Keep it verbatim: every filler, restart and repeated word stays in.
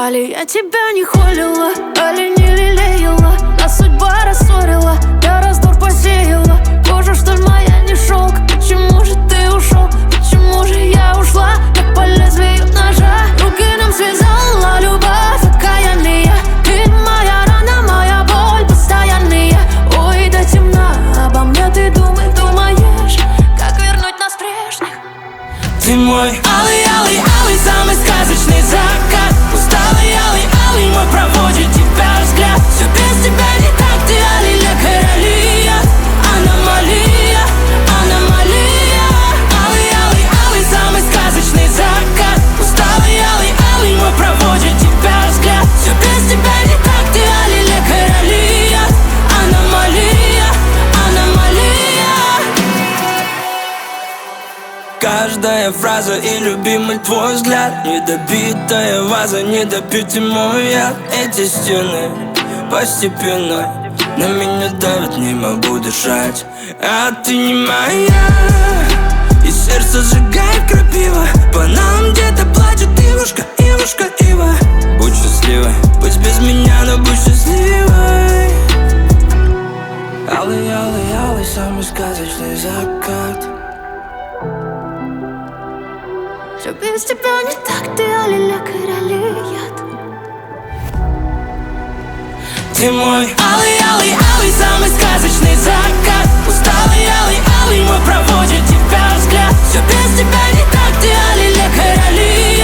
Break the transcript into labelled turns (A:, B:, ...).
A: Али, я тебя не холила, али не лелеяла, нас судьба рассорила, я раздор посеяла. Кожа, что ли, моя не шелк? Почему же ты ушел? Почему же я ушла? Как по лезвию ножа. Руки нам связала любовь окаянная. Ты моя рана, моя боль постоянная. Ой, до темна, обо мне ты думай, думаешь, как вернуть нас прежних.
B: Ты мой алый, алый, алый, самый сказочный закат. Усталый, алый, алый, мой проводит тебя взгляд. Все без тебя не так, ты алиля короля. Аномалия, аномалия. Алый, алый, алый, самый сказочный закат. Усталый, алый, алый, мой проводит тебя взгляд. Все без тебя не так, ты алиля короля. Аномалия, аномалия. Каждая фраза и любимый твой взгляд. Недобитая ваза, недопитый мой яд. Эти стены постепенно на меня давят, не могу дышать. А ты не моя, и сердце сжигает крапива. По нам где-то плачет ивушка, ивушка, ива. Будь счастливой, пусть без меня, но будь счастливой. Алый, алый, алый, самый сказочный закат.
A: Все без тебя не так, ты алиля короля.
B: Ты мой алый, алый, алый, самый сказочный закат. Усталый, алый, алый, мой проводит тебя взгляд. Все без тебя не так, ты алиля короля.